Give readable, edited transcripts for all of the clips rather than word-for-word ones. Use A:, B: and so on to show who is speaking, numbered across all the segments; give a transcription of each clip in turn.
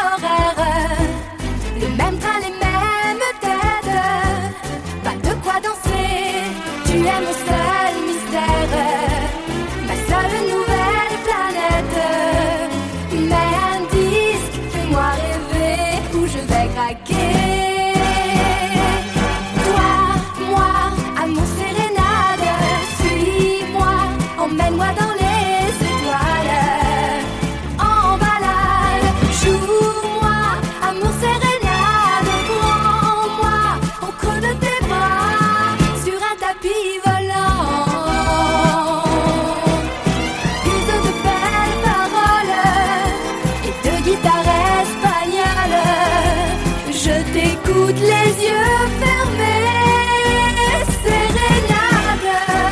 A: horaires, le même train, les mêmes têtes. Pas de quoi danser, tu es mon seul mystère, ma seule nouvelle planète. Mais un disque, fais-moi rêver où je vais craquer. Toi, moi, à mon sérénade, suis-moi, emmène-moi dans les étoiles. En balade, joue-moi, amour sérénade, prends-moi au creux de tes bras, sur un tapis volant. Use de belles paroles et de guitare espagnole. Je t'écoute les yeux fermés, sérénade.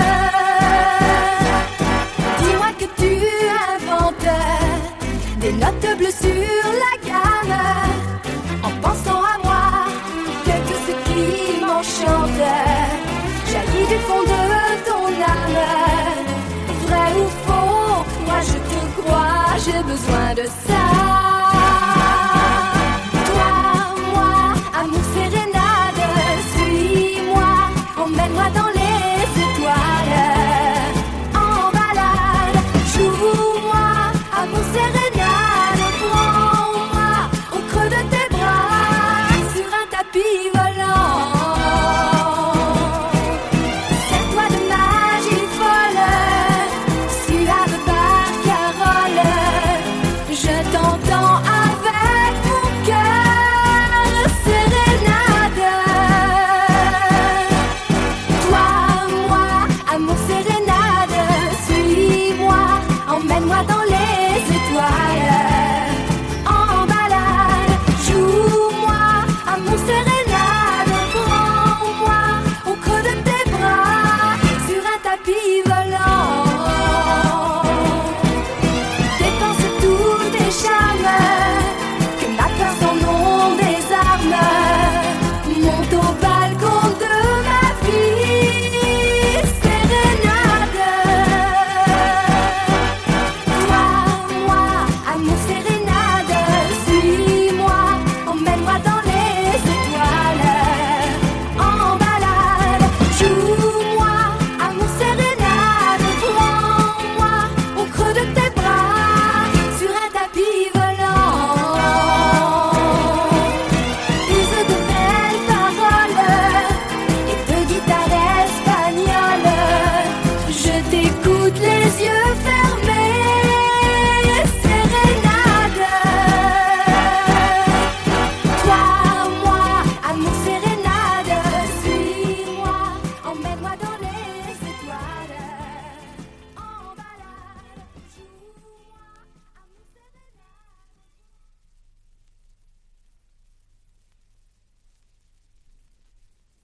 A: Dis-moi que tu inventes des notes bleues sur la gamme, en pensant à moi, que tout ce qui m'enchante jaillit du fond de ton âme. Vrai ou faux, moi je te crois, j'ai besoin de ça.